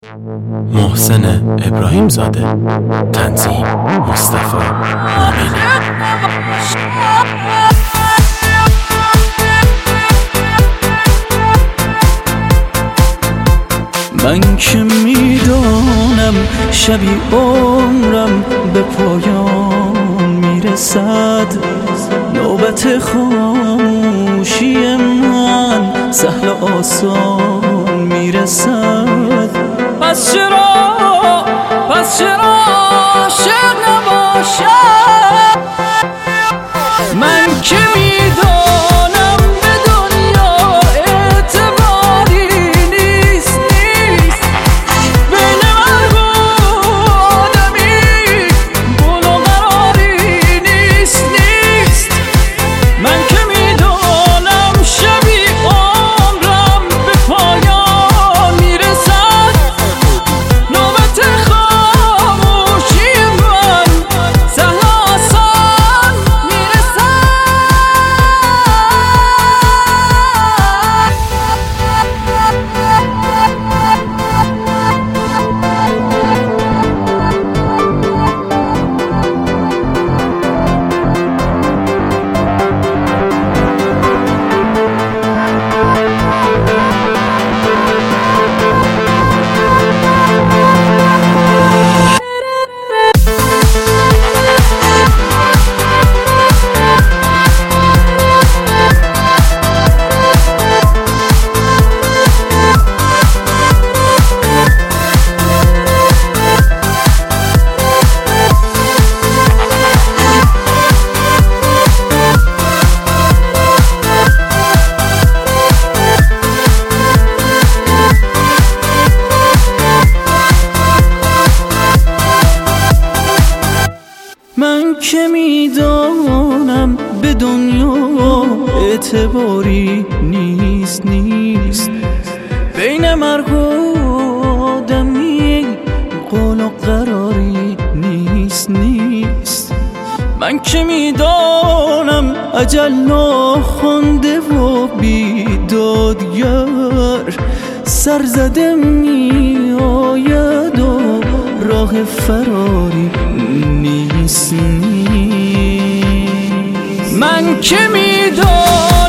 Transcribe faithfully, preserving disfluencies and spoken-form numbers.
محسن ابراهیم زاده، تنظیم مصطفی عاملی. من که میدانم شبی عمرم به پایان میرسد، نوبت خاموشی من سهل و آسان میرسد. پس چرا پس چرا عاشق نباشم؟ من که میدانم به دنیا اعتباری نیست نیست بین مرگ و آدمی گل و قراری نیست نیست. من که میدانم شبی عمرم به پایان میرسد، نوبت خاموشی من سهل آسان میرسد. من که میدانم به دنیا اعتباری نیست نیست بین مرگ و آدمی قول و قراری نیست نیست. من که میدانم اجل ناخوانده و بیدادگر سرزده می آید و راه فراری نیست نیست. من که میدانم